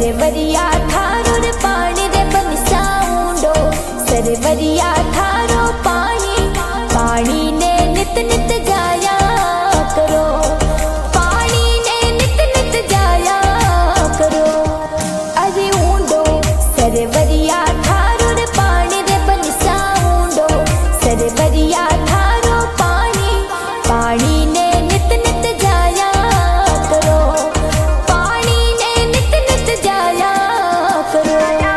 सरवरिया थारो रे पानी रे बनसा ऊंडो सरवरिया थारो पानी पानी ने नित नित जाया करो पानी ने नित नित जाया करो अरे ऊंडो सरवरिया थारो रे पानी रे बनसा ऊंडो सरवरिया थारो पानी पानी ने नित नित जाया करो पानी ने नित नित जाया करो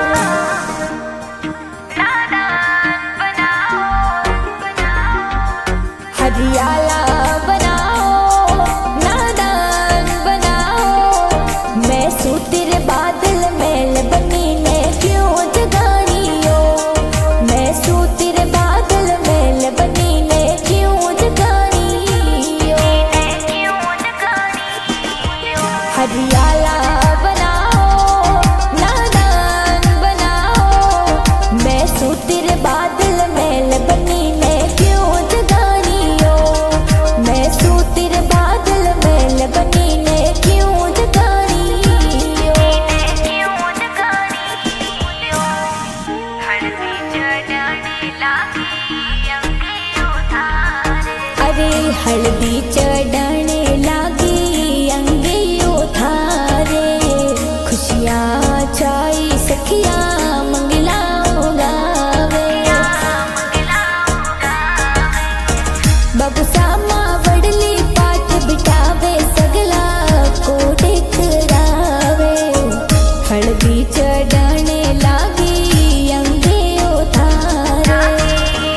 हरियाला बनाओ नादान बनाओ मैं सूतिर बादल मेल बनी ने क्यों जगानी हो मैं सूतिर बादल मेल बनी ने क्यों जगानी हो हरियाला बनाओ नादान बनाओ मैं सूतिर बादल मेल बनी ने क्यों जगानी हो मैं सूतिर बादल मेल बनी ने क्यों जगानी हो अरे हल्दी चढ़ाने लागी अंगे थारे खुशियाँ चाई सखिया मंगला गावे बाबू सामा वडली पाठ बिठावे सगला को दिखरावे हल्दी चढ़ाने लागी अंगे थारे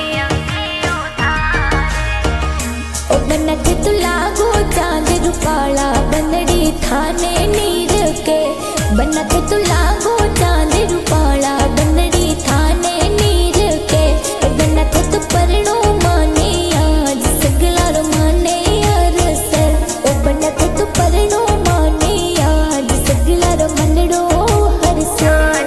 ओ बनत तू लागो चांद रुपाला बनड़ी थाने नीर के बनत तू लागो चांद रुपाला बनड़ी थाने नीर के ओ बनत तू परनो माने आज सगला रो माने अरसर ओ बनत तू परनो माने आज सगला रो मनड़ो हरसर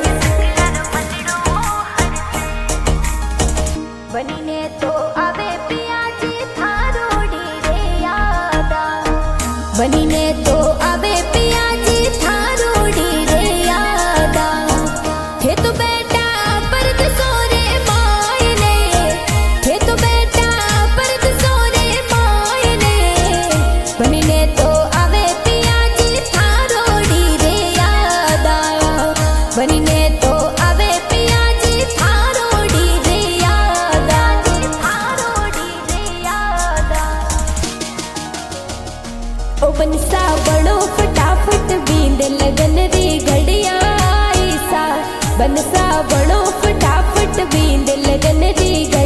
बनी ने तो आवे पिया जी थारो रे यादा बनी ने तो आवे पिया जी थारो रे यादा थे तो बेटा परद सोरे मायने थे तो बेटा परद सोरे मायने बनी ने तो आवे पिया जी थारो रे यादा बनी ने तो आवे पिया जी थारो रे यादा थारो रे यादा ओ बनसा बड़ो फटाफट बींद लगन री घड़िया आई सा बनसा बड़ो फटाफट बींद लगन री